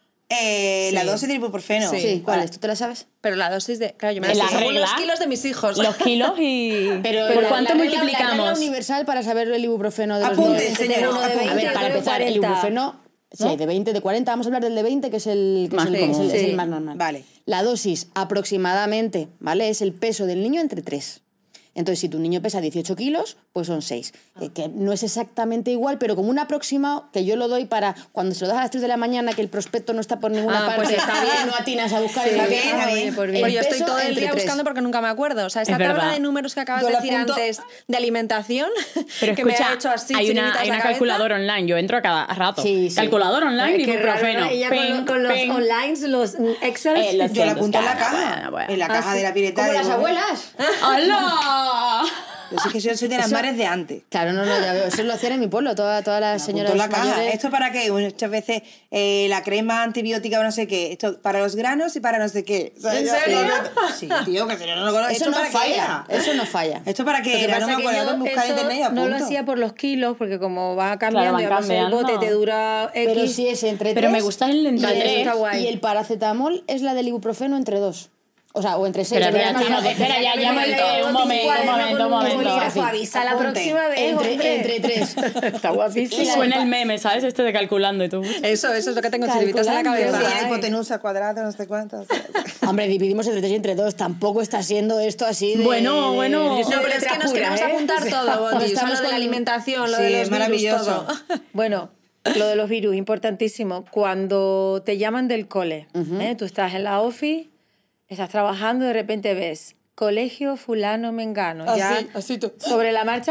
La dosis de ibuprofeno. Sí, ¿cuál es? ¿Tú te la sabes? Pero la dosis de... Claro, yo me En la la sé según regla. los kilos de mis hijos. Los kilos y... ¿Por la- cuánto la regla- La multiplicamos? regla universal para saber el ibuprofeno de los Apunte, niños. señora, uno de apunte. 20, A ver, para otro de empezar, el 40. ibuprofeno, sí, de 20, de 40, vamos a hablar del de 20, que es el, Más es común. el Sí. más normal. Vale. La dosis aproximadamente, ¿vale? Es el peso del niño entre 3. Entonces, si tu niño pesa 18 kilos, pues son 6. Que no es exactamente igual, pero como un aproximado que yo lo doy para cuando se lo das a las 3 de la mañana, que el prospecto no está por ninguna parte, pues está bien. no atinas a buscar Sí. el Está bien, está bien. Por el Pues yo estoy peso todo el entre día 3. buscando porque nunca me acuerdo. O sea, esta Es tabla verdad. de números que acabas Yo de lo decir apunto- antes de alimentación, Pero que me escucha, ha hecho así hay chinitas una la cabeza. calculadora online. Yo entro a cada rato. Sí, sí. Calculadora online, Qué raro, ibuprofeno. ¿no? Ella Ping, con los ping. online, los Excel. Lo Yo la siento, apunto en la cara, caja. bueno. En la caja de la pileta. Como de las abuelas. ¡Hala! Yo sé que yo soy de las Eso- madres de antes. Claro, no, ya veo. Eso lo hacían en mi pueblo, todas las señoras Apunto en la caja. mayores. ¿Esto para qué? Muchas veces la crema antibiótica o no sé qué. Esto para los granos y para no sé qué. O sea, ¿En yo- serio? Sí, tío, que si no lo conozco. Eso ¿Esto no para qué falla. era? Eso no falla. ¿Esto para Lo qué que era? No pasa me es que acuerdo. yo Buscar en eso internet y no lo apunto. hacía por los kilos, porque como va cambiando, van y además el cambiando. bote te dura X. Pero sí es entre 3. Pero me gusta el entre y tres. Está guay. Y el paracetamol es la del ibuprofeno entre 2. O sea, o entre 6. Espera, espera, ya me un momento. Suaviza la Apunte. próxima vez. hombre. Entre 3. Está guapísimo. Y suena el meme, ¿sabes? Este de calculando y tú. Eso es lo que tengo chiribitas en la Calculando. cabeza. Sí, la hipotenusa al cuadrado, no sé cuánto. Hombre, dividimos entre 3 y entre 2. Tampoco está siendo esto así de... Bueno. No, pero es que nos Pura, queremos ¿eh? apuntar todo, Bondi. Estamos Lo de con- la alimentación, lo Sí, de los es virus, maravilloso. todo. Bueno, lo de los virus, importantísimo. Cuando te llaman del cole, tú estás en la office, estás trabajando y de repente ves colegio fulano mengano. Ya así tú. sobre la marcha.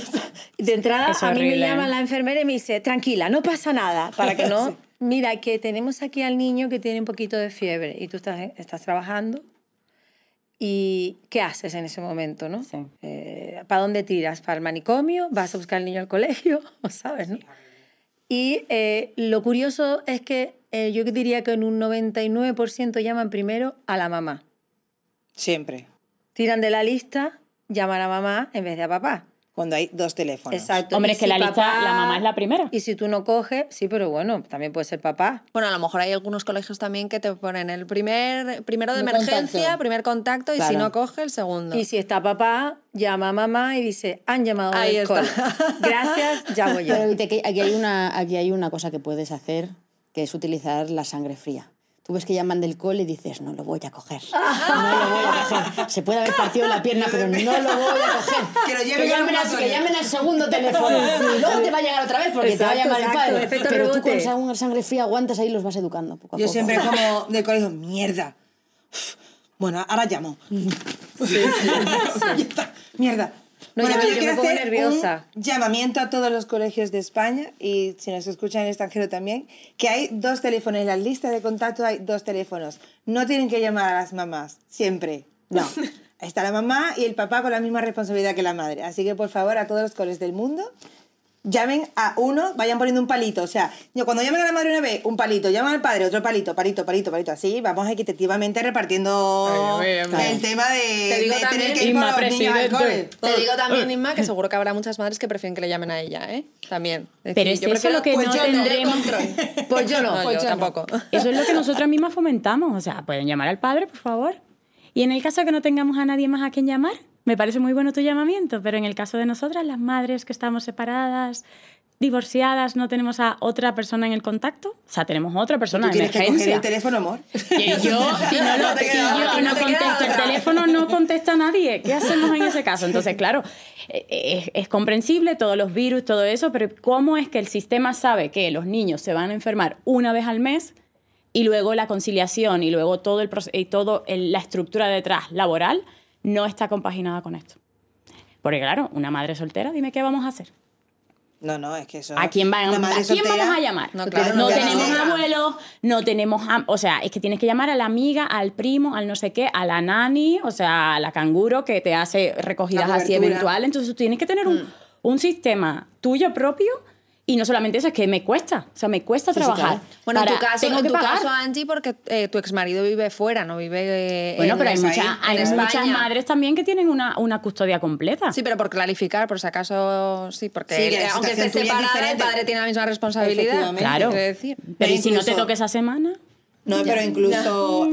De entrada, Es a mí me horrible. llama la enfermera y me dice, tranquila, no pasa nada, para que no... Mira, que tenemos aquí al niño que tiene un poquito de fiebre y tú estás trabajando. ¿Y qué haces en ese momento, no? Sí. ¿Para dónde tiras? ¿Para el manicomio? ¿Vas a buscar al niño al colegio? ¿Sabes, no? Y lo curioso es que yo diría que en un 99% llaman primero a la mamá. Siempre. Tiran de la lista, llaman a mamá en vez de a papá. Cuando hay 2 teléfonos. Exacto. Hombre, Y es que si la lista, papá- la mamá es la primera. Y si tú no coges, sí, pero bueno, también puede ser papá. Bueno, a lo mejor hay algunos colegios también que te ponen el primero de Primer emergencia, contacto. primer contacto, y Claro. si no coge, el segundo. Y si está papá, llama a mamá y dice, han llamado Ahí del está. cole. Gracias, ya voy yo. Pero viste que aquí hay una cosa que puedes hacer, que es utilizar la sangre fría. Tú ves que llaman del cole y dices, no lo voy a coger. No lo voy a coger. Se puede haber partido la pierna, pero no lo voy a coger. Que llamen al segundo teléfono. Y luego te va a llegar otra vez porque te va a llamar el padre. Pero tú con sangre fría aguantas ahí y los vas educando poco a poco. Yo siempre como del colegio, mierda. Bueno, ahora llamo. Mierda. No, bueno, yo me pongo hacer nerviosa. Un llamamiento a todos los colegios de España y si nos escuchan en el extranjero también, que hay 2 teléfonos. En la lista de contacto hay 2 teléfonos. No tienen que llamar a las mamás, siempre. No. Está la mamá y el papá con la misma responsabilidad que la madre. Así que, por favor, a todos los coles del mundo, llamen a uno, vayan poniendo un palito. O sea, cuando llamen a la madre una vez, un palito, llaman al padre, otro palito, palito. Así vamos equitativamente repartiendo el tema de tener que ir con los niños al cole. Te digo también, Inma, que seguro que habrá muchas madres que prefieren que le llamen a ella, ¿eh? También. Decir, pero es eso lo que no tendremos. Pues yo no, yo tampoco. Eso es lo que nosotras mismas fomentamos. O sea, pueden llamar al padre, por favor. Y en el caso de que no tengamos a nadie más a quien llamar, me parece muy bueno tu llamamiento, pero en el caso de nosotras, las madres que estamos separadas, divorciadas, no tenemos a otra persona en el contacto, o sea, tenemos otra persona en emergencia. Tienes que coger el teléfono, amor. Que yo, si no contesto el teléfono, no contesta nadie. ¿Qué hacemos en ese caso? Entonces, claro, es comprensible todos los virus, todo eso, pero ¿cómo es que el sistema sabe que los niños se van a enfermar una vez al mes y luego la conciliación y luego todo la estructura detrás laboral no está compaginada con esto? Porque claro, una madre soltera, dime qué vamos a hacer. No, es que eso... ¿A quién vamos a llamar? No, claro, no tenemos abuelos, no tenemos... O sea, es que tienes que llamar a la amiga, al primo, al no sé qué, a la nani, o sea, a la canguro que te hace recogidas así eventuales. Entonces tú tienes que tener un sistema tuyo propio. Y no solamente eso, es que me cuesta. O sea, me cuesta trabajar. Claro. Bueno, en tu caso, Angie, porque tu exmarido vive fuera, no vive bueno, pero hay muchas madres también que tienen una custodia completa. Sí, pero por clarificar, por si acaso... Sí, porque aunque esté separada, el padre tiene la misma responsabilidad. Claro. Decir. Pero ¿y si no te toque esa semana? No, pero incluso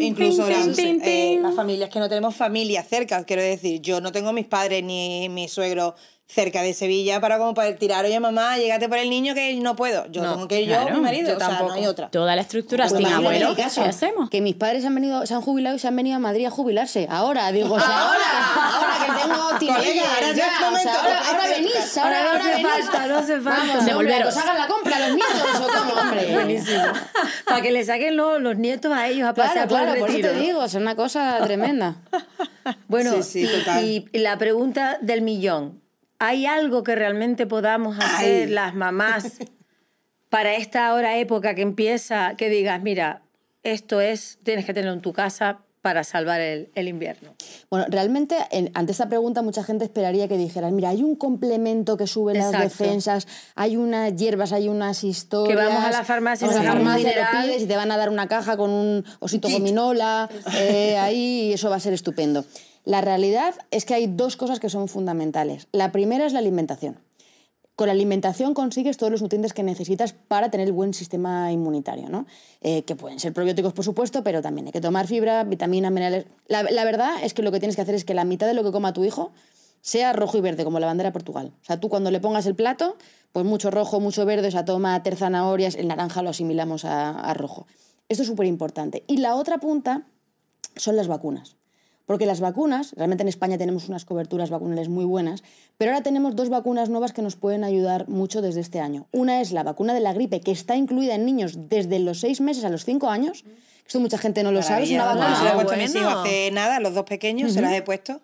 las familias que no tenemos familia cerca, quiero decir, yo no tengo mis padres ni mi suegro cerca de Sevilla para como poder tirar, oye mamá, llégate por el niño que no puedo. Yo tengo que ir yo, mi marido, o sea, no hay otra. Toda la estructura sin abuelo, ¿qué hacemos? Que mis padres se han jubilado y se han venido a Madrid a jubilarse. Ahora, digo, o sea, ahora que tengo teenagers, ya, o sea, ahora venís, ahora venís. No hace falta. Vamos, devolveros. Hagan la compra a los nietos, o como, hombre. Buenísimo. Para que le saquen los nietos a ellos a pasear por el retiro. Por eso te digo, es una cosa tremenda. Bueno, sí, total. Y la pregunta del millón. ¿Hay algo que realmente podamos hacer las mamás para esta hora época que empieza, que digas, mira, tienes que tenerlo en tu casa para salvar el invierno? Bueno, realmente, ante esta pregunta, mucha gente esperaría que dijeran, mira, hay un complemento que sube las defensas, hay unas hierbas, hay unas historias... Que vamos a la farmacia, lo pides y te van a dar una caja con un osito gominola, ahí eso va a ser estupendo. La realidad es que hay 2 cosas que son fundamentales. La primera es la alimentación. Con la alimentación consigues todos los nutrientes que necesitas para tener el buen sistema inmunitario, ¿no? Que pueden ser probióticos, por supuesto, pero también hay que tomar fibra, vitaminas, minerales... La verdad es que lo que tienes que hacer es que la mitad de lo que coma tu hijo sea rojo y verde, como la bandera de Portugal. O sea, tú cuando le pongas el plato, pues mucho rojo, mucho verde, o sea, toma zanahorias, el naranja lo asimilamos a rojo. Esto es súper importante. Y la otra punta son las vacunas. Porque las vacunas, realmente en España tenemos unas coberturas vacunales muy buenas, pero ahora tenemos 2 vacunas nuevas que nos pueden ayudar mucho desde este año. Una es la vacuna de la gripe, que está incluida en niños desde los 6 meses a los 5 años. Esto mucha gente no lo sabe, es una vacuna. Se la he puesto a mis hijos hace nada, los 2 pequeños, se las he puesto.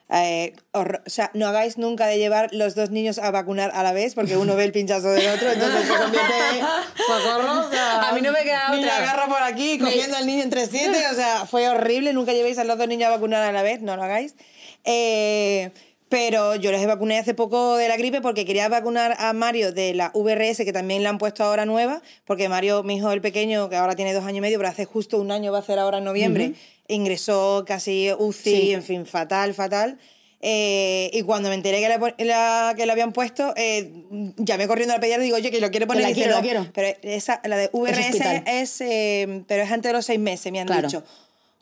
O sea, no hagáis nunca de llevar los 2 niños a vacunar a la vez, porque uno ve el pinchazo del otro, entonces se convierte en socorro. O sea, a mí no me queda otra. Niño agarra por aquí, cogiendo al niño entre 7, o sea, fue horrible. Nunca llevéis a los 2 niños a vacunar a la vez, no lo hagáis. Pero yo les vacuné hace poco de la gripe porque quería vacunar a Mario de la VRS, que también la han puesto ahora nueva, porque Mario, mi hijo el pequeño, que ahora tiene 2 años y medio, pero hace justo 1 año, va a hacer ahora en noviembre, ingresó casi UCI, en fin, fatal. Y cuando me enteré que le habían puesto, llamé corriendo al pediatra y digo, oye, que lo quiero poner. La quiero. Pero la de VRS pero es antes de los 6 meses, me han dicho.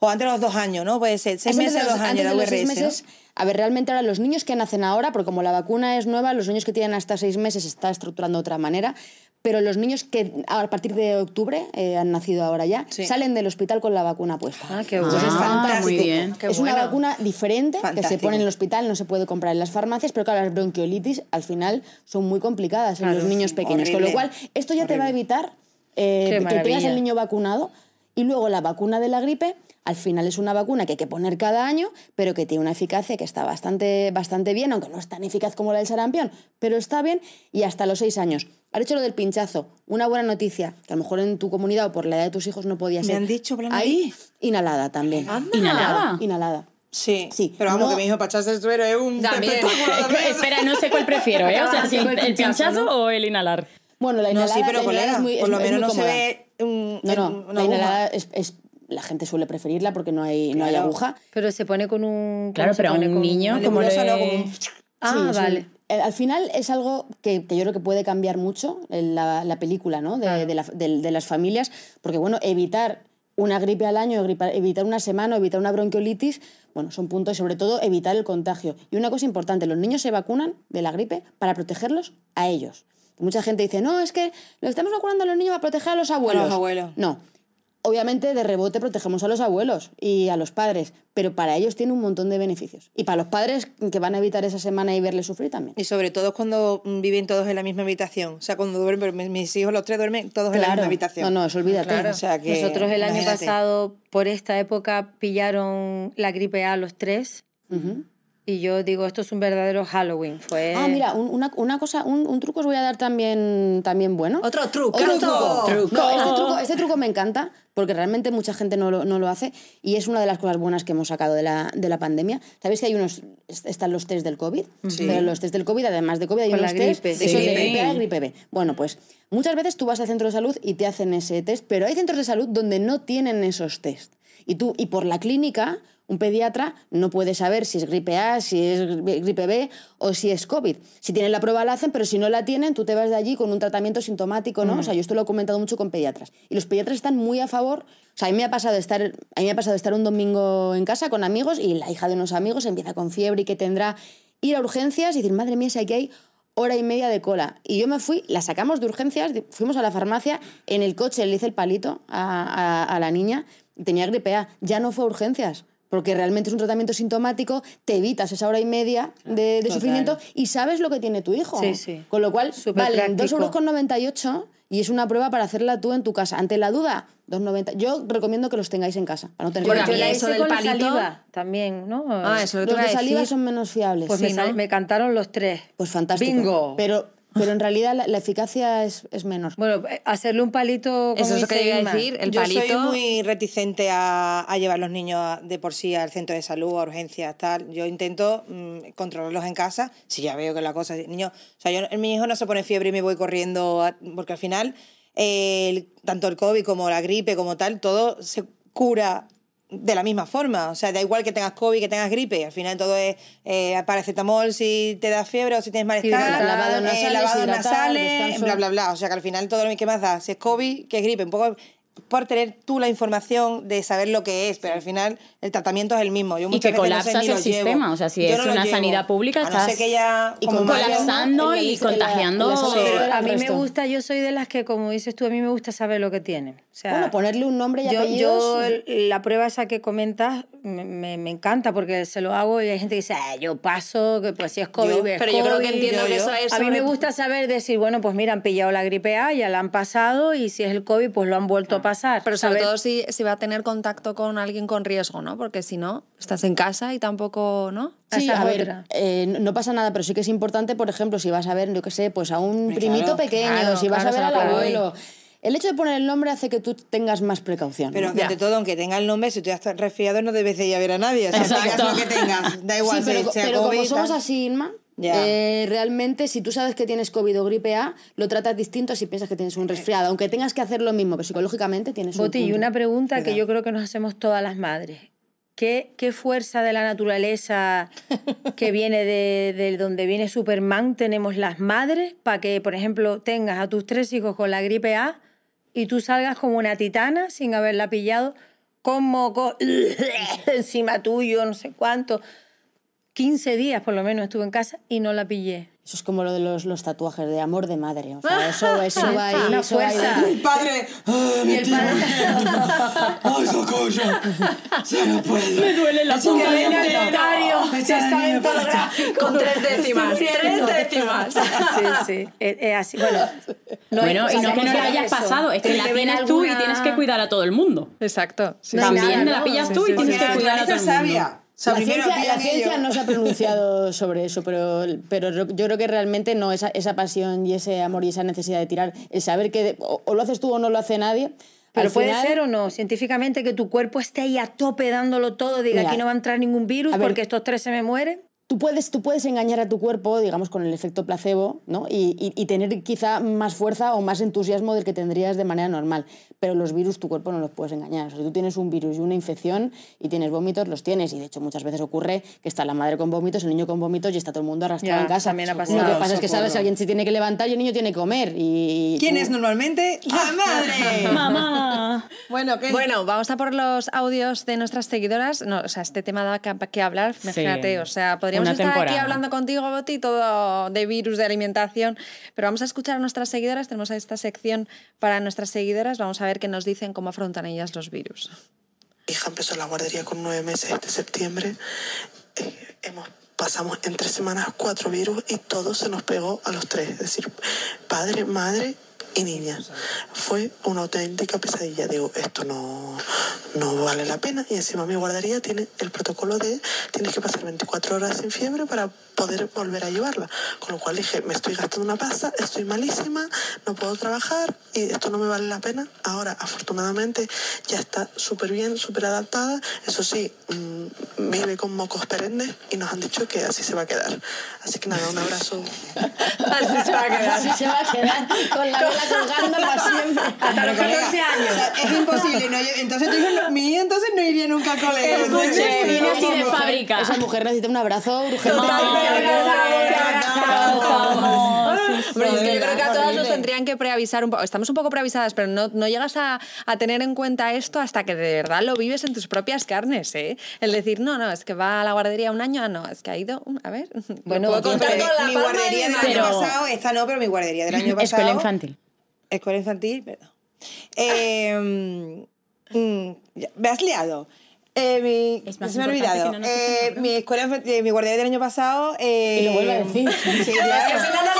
O antes de los 2 años, ¿no? Puede ser 6 meses a 2 años antes la de los 6 URS, meses, ¿no? a ver, realmente ahora los niños que nacen ahora, porque como la vacuna es nueva, los niños que tienen hasta 6 meses se está estructurando de otra manera, pero los niños que a partir de octubre han nacido ahora ya, Sí. salen del hospital con la vacuna puesta. Ah, qué bueno. Entonces es fantástico. muy bien. Qué Es una bueno. vacuna diferente que se Fantástico. pone en el hospital, no se puede comprar en las farmacias, pero claro, las bronquiolitis al final son muy complicadas en los niños pequeños. Con lo horrible. cual, esto ya te va a evitar que tengas maravilla. el niño vacunado. Y luego la vacuna de la gripe, al final es una vacuna que hay que poner cada año, pero que tiene una eficacia que está bastante bien, aunque no es tan eficaz como la del sarampión, pero está bien, y hasta los 6 años. Has dicho lo del pinchazo, una buena noticia, que a lo mejor en tu comunidad o por la edad de tus hijos no podía ser. han dicho por la Ahí, nariz. inhalada también. ¿Inhalada? Inhalada. Sí. Sí. Pero vamos, No- que mi hijo para echarse el suero es un También. espectáculo también. Espera, no sé cuál prefiero, ¿eh? O sea, si el pinchazo o el inhalar. Bueno, la No, inhalada, sí, pero la inhalada colega, es muy, por lo es menos muy no se cómoda. ve No, una la aguja. inhalada la gente suele preferirla porque no hay Claro. aguja. Pero se pone con un... Claro, ¿cómo se pero a pone? un Con- niño, Una como nebulosa, le... no, como un- Ah, Sí, es vale. al final es algo que yo creo que puede cambiar mucho la película, ¿no? de las familias, porque bueno, evitar una gripe al año, evitar una semana, evitar una bronquiolitis, bueno, son puntos y sobre todo evitar el contagio. Y una cosa importante, los niños se vacunan de la gripe para protegerlos a ellos. Mucha gente dice, no, es que lo estamos vacunando a los niños para proteger a los abuelos. A los abuelos. No. Obviamente, de rebote protegemos a los abuelos y a los padres, pero para ellos tiene un montón de beneficios. Y para los padres que van a evitar esa semana y verles sufrir también. Y sobre todo cuando viven todos en la misma habitación. O sea, cuando duermen, pero mis hijos los 3 duermen todos en la misma habitación. No, eso olvídate. Claro. O sea que, Nosotros el año imagínate. pasado, por esta época, pillaron la gripe A los 3. Y yo digo, esto es un verdadero Halloween. Fue... Ah, mira, una cosa, un truco os voy a dar también bueno. Otro truco. Otro Truco. truco. No, este truco me encanta porque realmente mucha gente no lo hace y es una de las cosas buenas que hemos sacado de la pandemia. ¿Sabéis que están los test del COVID? Sí. Pero los test del COVID, además de COVID, hay Con unos la test gripe. de esos de Sí. gripe A y gripe B. Bueno, pues muchas veces tú vas al centro de salud y te hacen ese test, pero hay centros de salud donde no tienen esos test. Y por la clínica, un pediatra no puede saber si es gripe A, si es gripe B o si es COVID. Si tienen la prueba la hacen, pero si no la tienen, tú te vas de allí con un tratamiento sintomático, ¿no? O sea, yo esto lo he comentado mucho con pediatras. Y los pediatras están muy a favor. O sea, a mí me ha pasado de estar un domingo en casa con amigos y la hija de unos amigos empieza con fiebre y que tendrá ir a urgencias y decir, madre mía, si aquí hay hora y media de cola. Y yo me fui, la sacamos de urgencias, fuimos a la farmacia, en el coche le hice el palito a la niña, tenía gripe A, ya no fue a urgencias, porque realmente es un tratamiento sintomático, te evitas esa hora y media de sufrimiento y sabes lo que tiene tu hijo. Sí, sí. Con lo cual, Súper valen práctico. 2,98 € y es una prueba para hacerla tú en tu casa. Ante la duda, 2,90. Yo recomiendo que los tengáis en casa, para no tener Bueno, que a mí Yo la eso hice del con la palito- saliva también, ¿no? Ah, eso lo que Los te de iba a saliva decir. son menos fiables. Pues Sí, ¿no? me cantaron los 3. Pues fantástico. ¡Bingo! Pero en realidad la eficacia es menor. Bueno, hacerle un palito, como Eso es lo que dice iba a Inma. decir. El Yo palito. soy muy reticente a llevar los niños de por sí al centro de salud, a urgencias, tal. Yo intento controlarlos en casa. Si ya veo que la cosa... Niño, o sea, mi hijo no se pone fiebre y me voy corriendo, porque al final, tanto el COVID como la gripe, como tal, todo se cura de la misma forma. O sea, da igual que tengas COVID, que tengas gripe. Al final todo es paracetamol si te da fiebre o si tienes malestar, Hidratar, lavados nasales, lavados hidratar, nasales, descanso. bla, bla, bla. O sea, que al final todo lo que más da, si es COVID, que es gripe. Un poco por tener tú la información de saber lo que es, pero al final el tratamiento es el mismo. Yo Y muchas que veces no sé colapsas ni el los llevo. sistema. O sea, si Yo es no los una llevo. sanidad pública, A no ser estás que ya... y como con Mario, colapsando y contagiando. Pero a mí me resto. gusta, yo soy de las que, como dices tú, a mí me gusta saber lo que tienen. O sea, Bueno, ponerle un nombre y yo, apellidos. la prueba esa que comentas me encanta porque se lo hago y hay gente que dice, yo paso, que pues si es COVID, Yo- es Pero yo creo que COVID". entiendo que eso es A mí sobre- me gusta saber decir, bueno, pues mira, han pillado la gripe A, ya la han pasado y si es el COVID, pues lo han vuelto a pasar. Pero sobre Saber- todo si va a tener contacto con alguien con riesgo, ¿no? Porque si no, estás en casa y tampoco, ¿no? Sí, Esa es a ver, otra. no pasa nada, pero sí que es importante, por ejemplo, si vas a ver, yo qué sé, pues a un Claro, primito pequeño, claro, si vas a claro, ver eso al es lo que voy. abuelo. El hecho de poner el nombre hace que tú tengas más precaución. Pero ¿no? ante todo, aunque tenga el nombre, si tú ya estás resfriado, no debes de ir a ver a nadie. O sea, tengas Exacto. lo que tengas. Da igual, Sí, pero, sea pero COVID, como somos tal. así, Inma, Ya. realmente si tú sabes que tienes COVID o gripe A, lo tratas distinto a si piensas que tienes un resfriado, aunque tengas que hacer lo mismo, pero psicológicamente tienes un Boti, y punto. una pregunta que Cuidado. yo creo que nos hacemos todas las madres. ¿Qué fuerza de la naturaleza que viene de donde viene Superman tenemos las madres para que, por ejemplo, tengas a tus 3 hijos con la gripe A y tú salgas como una titana sin haberla pillado? con moco, encima tuyo, no sé cuánto. 15 días por lo menos estuve en casa y no la pillé. Eso es como lo de los tatuajes de amor de madre. O sea, eso va ahí. Una eso va ahí. fuerza. El padre. Y el padre... ¡Ay, socorro! ¡Se no puede! Me duele la punta de en el dedo. notario, testamento gráfico. Con 3 décimas. 3 décimas. Sí. Es así. Bueno, Bueno, y no es que no la hayas eso. pasado, es que Tiene la ver tienes tú y alguna- tienes que cuidar a todo el mundo. Exacto. Sí, No hay También nada, la ¿no? pillas tú Sí, y sí, tienes sí. que cuidar a todo el mundo. sabia. O sea, La primero ciencia pillan no se ha pronunciado sobre eso, pero yo creo que realmente no, esa pasión y ese amor y esa necesidad de tirar, el saber que o lo haces tú o no lo hace nadie. Pero al puede final- ser o no, científicamente, que tu cuerpo esté ahí a tope dándolo todo, diga, Mira, aquí no va a entrar ningún virus a ver, porque estos 3 se me mueren. Tú puedes engañar a tu cuerpo, digamos, con el efecto placebo, ¿no? Y tener quizá más fuerza o más entusiasmo del que tendrías de manera normal. Pero los virus tu cuerpo no los puedes engañar. O sea, si tú tienes un virus y una infección y tienes vómitos, los tienes. Y de hecho muchas veces ocurre que está la madre con vómitos, el niño con vómitos y está todo el mundo arrastrado Ya, en casa. también ha pasado. Lo que pasa es que Socorro. sabes, alguien se tiene que levantar y el niño tiene que comer. ¿Quién tú- es normalmente? ¡La madre! Mamá. Bueno, ¿qué? Bueno, vamos a por los audios de nuestras seguidoras. No, o sea, este tema da que hablar, imagínate. O sea, podríamos Una estar aquí temporada. hablando contigo, Boti, todo de virus, de alimentación, pero vamos a escuchar a nuestras seguidoras. Tenemos esta sección para nuestras seguidoras. Vamos a ver qué nos dicen, cómo afrontan ellas los virus. Mi hija empezó la guardería con 9 meses este septiembre. Pasamos en 3 semanas 4 virus y todo se nos pegó a los 3. Es decir, padre, madre y niña. Fue una auténtica pesadilla. Digo, esto no vale la pena. Y encima mi guardería tiene el protocolo de tienes que pasar 24 horas sin fiebre para poder volver a llevarla. Con lo cual dije, me estoy gastando una pasta, estoy malísima, no puedo trabajar y esto no me vale la pena. Ahora, afortunadamente, ya está súper bien, súper adaptada. Eso sí, vive con mocos perennes y nos han dicho que así se va a quedar. Así que nada, un abrazo. Así se va a quedar. Así se va a quedar con la vela colgando para siempre. Hasta los 14 años. O sea, es imposible. No, entonces tu hijo, mi hijo entonces no iría nunca al colegio. Escuche, viene así de Esa fábrica. Esa mujer necesita un abrazo urgente. Hombre, es que yo creo que a todas nos tendrían que preavisar un poco. Estamos un poco preavisadas, pero no llegas a tener en cuenta esto hasta que de verdad lo vives en tus propias carnes, ¿eh? El decir, no, es que va a la guardería un año, no, es que ha ido, a ver, Bueno, lo puedo contar Pero con la mi palma de guardería mi del año mano. pasado, esta no, pero mi guardería del año pasado. Escuela infantil. Escuela infantil, perdón. Me has liado. Es más se me ha importante olvidado. que no nos escuchen, Mi escuela mi guardería del año pasado. Y lo vuelve a decir. Sí, claro.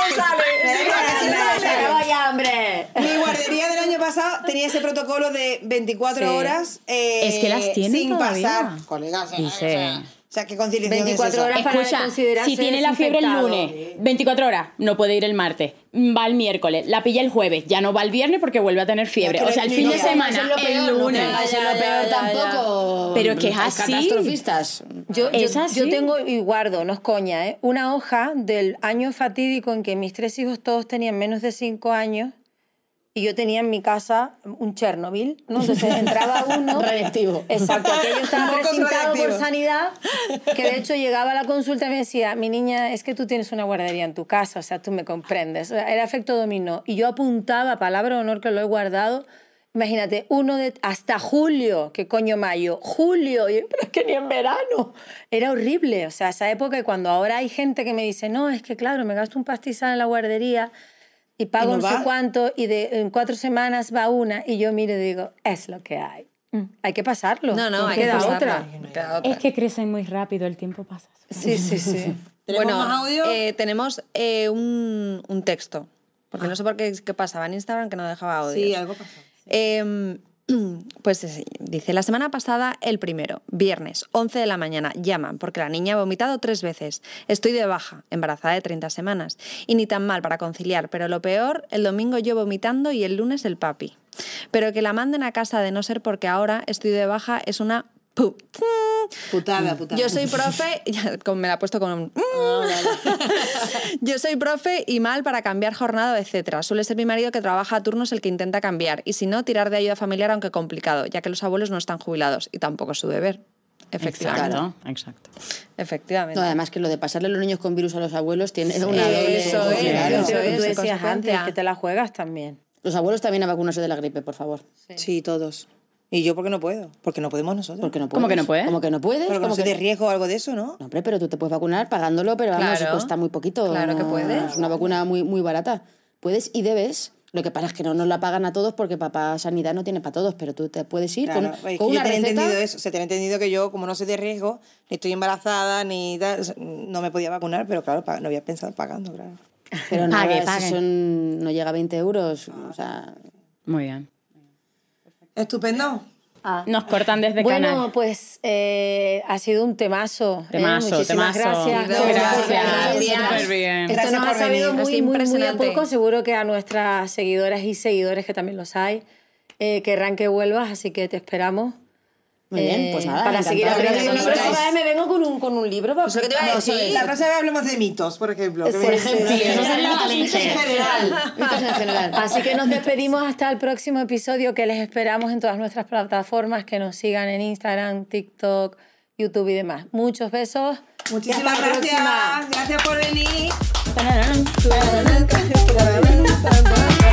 Se acabó ya, hombre. Mi guardería del año pasado tenía ese protocolo de 24 Sí. horas. Es que las tienen sin todavía. pasar. Colegas, Dice. o sea, ¿qué conciliación 24 es eso? horas. Para Escucha, considerarse si tiene la fiebre el desinfectado. lunes, 24 horas, no puede ir el martes, va el miércoles, la pilla el jueves, ya no va el viernes porque vuelve a tener fiebre. Es que O sea, el ni fin de loca, semana, Eso es lo el peor, no lunes. pongáis en lo peor tampoco. Pero que es Hay así. Catastrofistas. Yo así. tengo y guardo, no es coña, ¿eh? Una hoja del año fatídico en que mis 3 hijos todos tenían menos de 5 años y yo tenía en mi casa un Chernobyl, ¿no? Entonces entraba uno... Radiactivo. Exacto, aquello estaba Mocos precintado por radiactivos. sanidad, que de hecho llegaba a la consulta y me decía, mi niña, es que tú tienes una guardería en tu casa, o sea, tú me comprendes. O sea, era efecto dominó. Y yo apuntaba, palabra de honor que lo he guardado, imagínate, hasta julio, ¿qué coño mayo? Julio, y yo, pero es que ni en verano. Era horrible, o sea, esa época, y cuando ahora hay gente que me dice, no, es que claro, me gasto un pastizal en la guardería y pago ¿Y no no sé va? cuánto, y en 4 semanas va una, y yo miro y digo, es lo que hay. Hay que pasarlo. No, hay que queda pasarlo. otra. No queda otra. Es que crecen muy rápido, el tiempo pasa. Sí, sí, sí. ¿Tenemos Bueno, más audio? tenemos un texto, porque no sé por qué pasaba en Instagram que no dejaba audio. Sí, algo pasó. Pues dice, la semana pasada, el primero, viernes, 11 de la mañana, llaman porque la niña ha vomitado 3 veces. Estoy de baja, embarazada de 30 semanas. Y ni tan mal para conciliar, pero lo peor, el domingo yo vomitando y el lunes el papi. Pero que la manden a casa de no ser porque ahora estoy de baja es una... Putada. Yo soy profe, me la he puesto con un... Yo soy profe y mal para cambiar jornada, etcétera. Suele ser mi marido que trabaja a turnos el que intenta cambiar y si no, tirar de ayuda familiar aunque complicado, ya que los abuelos no están jubilados y tampoco es su deber. Efectivamente. Exacto. Efectivamente. No, además que lo de pasarle a los niños con virus a los abuelos tiene una doble... Eso es, Claro. eso Lo que es, tú en decías consecuencia. antes, que te la juegas también. Los abuelos también a vacunarse de la gripe, por favor. Sí, todos. ¿Y yo por qué no puedo? Porque no podemos nosotros. Porque no puedes. ¿Cómo que no puedes? ¿Cómo que no puedes? Porque no ¿Cómo soy que de riesgo o algo de eso, ¿no? No, hombre, pero tú te puedes vacunar pagándolo, pero vamos, Claro. cuesta muy poquito. Claro que no- puedes. Es una vacuna muy, muy barata. Puedes y debes. Lo que pasa es que no nos la pagan a todos porque papá Sanidad no tiene para todos, pero tú te puedes ir Claro, con es que una yo tenía receta. entendido eso, se tenía entendido que yo, como no soy de riesgo, ni estoy embarazada, ni tal, no me podía vacunar, pero claro, no había pensado pagando, claro. Pero nada, Pague, si pague. no llega a 20 euros. O sea, Muy bien. Estupendo. Nos cortan desde Bueno, canal. pues ha sido un temazo. Temazo, Muchísimas temazo. gracias. Gracias. Súper bien. Esto Gracias nos ha por sabido venir. muy, Es muy, muy a impresionante. poco. Seguro que a nuestras seguidoras y seguidores, que también los hay, querrán que vuelvas, así que te esperamos. muy bien, pues nada. Para seguir encantada. aprendiendo. La próxima vez me vengo con un libro. Eso que te iba a decir. La próxima vez hablemos de mitos, por ejemplo. que Sí, me- sí, Sí, sí. no sé, mitos en general. Mitos en general. Así que nos despedimos hasta el próximo episodio, que les esperamos en todas nuestras plataformas, que nos sigan en Instagram, TikTok, YouTube y demás. Muchos besos. Muchísimas Y hasta la gracias. próxima. Gracias por venir. Tararán. Gracias por venir.